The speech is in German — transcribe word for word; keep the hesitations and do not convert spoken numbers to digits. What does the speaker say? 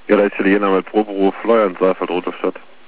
Ja, der Italiener mit Proberuf Fleuern, Saalfeld, Rote Stadt.